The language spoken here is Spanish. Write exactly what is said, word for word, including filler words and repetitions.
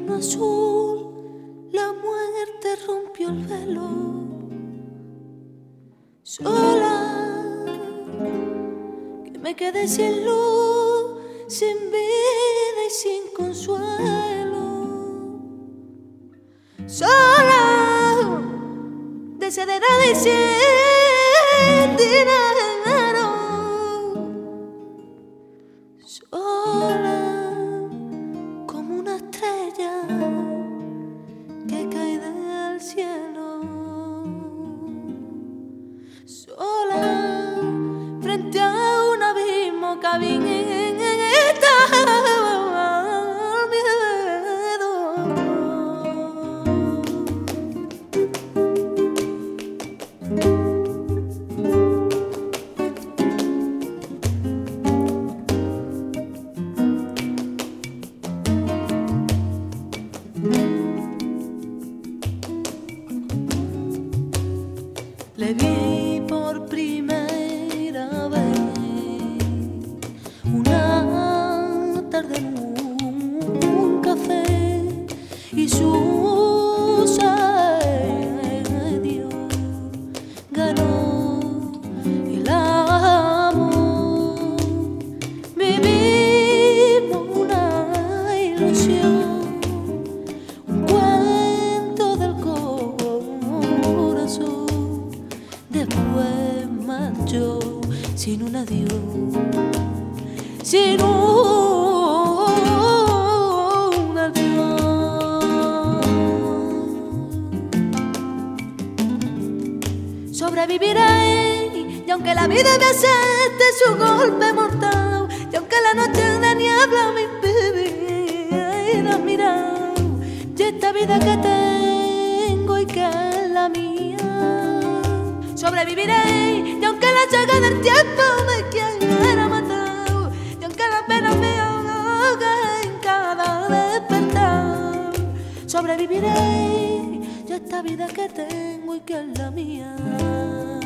invierno azul, la muerte rompió el velo. Sola, que me quedé sin luz, sin vida y sin consuelo. Sola, desheredada y sin dinero. Sola, como una estrella que cae del cielo. Sola, frente a un abismo que habita el miedo. Le vi por primera vez una tarde en un café y sucedió, ganó el amor. Vivimos una ilusión, un cuento del corazón. Después marchó sin un adiós, sin un adiós. Sobreviviré, y aunque la vida me acepte su golpe mortal, y aunque la noche de niebla me impida mirar, y esta vida que tengo y que es la mía, sobreviviré, y aunque la llaga del tiempo me quiera matar, y aunque la pena me ahogue en cada despertar, sobreviviré, y esta vida que tengo y que es la mía.